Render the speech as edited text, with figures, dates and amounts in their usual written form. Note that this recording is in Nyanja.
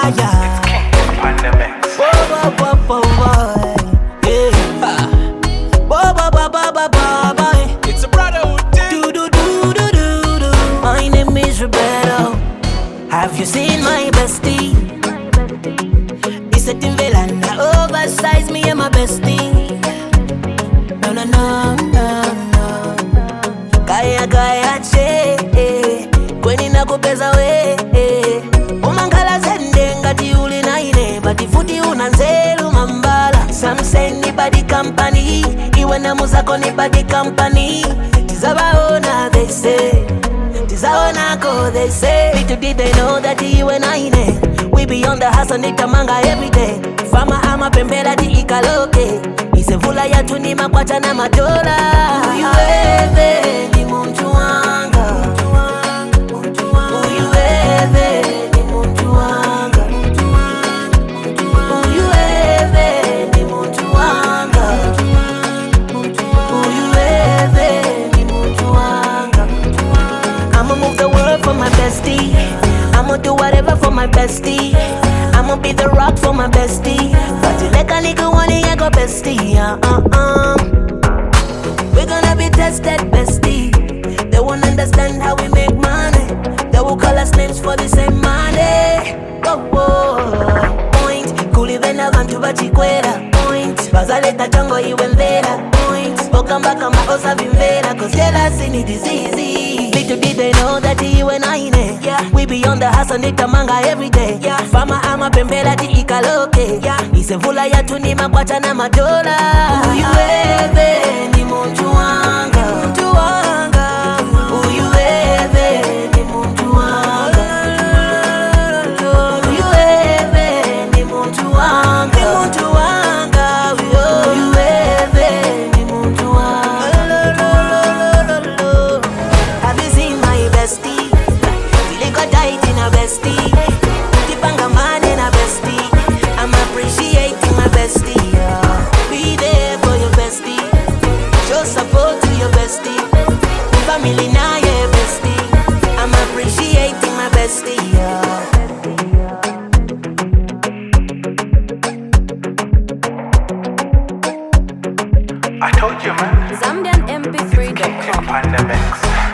yeah. It's King Pandemics. Whoa, whoa, whoa, whoa, yeah. Whoa, whoa, whoa, whoa, whoa, whoa. It's a brotherhood thing. Do, do, do, do, do, do. My name is Roberto. Have you seen my bestie? It's a Timberland, oversized me and my bestie. No, no, no, no, no. Kaya, kaya, che, kweni nakupeza we, umangala zende ngati uli naine, bati futi unanzeru mambala. Some say ni body company, iwe na muzako ni body company. Tizabaona, they say. Tizaona ko, they say. Little did they know that you and I, we be on the hustle, nitamanga every day. Fama ama pembela di ikaloke. Isevula ya tuni makwata na madola. Uyuweve ni muntu wanga. Uyuweve ni muntu wanga. Uyuweve ni muntu wanga. Uyuweve ni muntu wanga. I'ma move the world for my bestie. I'ma do whatever for my bestie. I'ma be the rock for my bestie. But you like a nigga wanna go bestie. We're gonna be tested bestie. They won't understand how we make money. They will call us names for the same money. Oh, whoa. Point. Kulivena vantu vachikwera. Point. Bazaleta chango iwe mvera. Point. Boka kama osa vimvera. Cause jealousy ni disease. Little did they know that you and I, yeah. We be on the hustle, nitamanga every day, yeah. Fama ama pembela di ikaloke, yeah. Isevula ya tuni makwata na madola. Uyuweve ni muntu wanga. Muntu wanga. Uyuweve ni muntu wanga. Uyuweve ni muntu wanga. Ni muntu wanga. Uyuweve ni muntu wanga. Have you seen my bestie? Feeling got tight in a bestie. Tipanga man in a bestie. I'm appreciating my bestie, yeah. Be there for your bestie. Show support to your bestie. Family now, yeah, bestie. I'm appreciating my bestie, yeah. I told you, man. ZambianMP3.com. King Pandemics.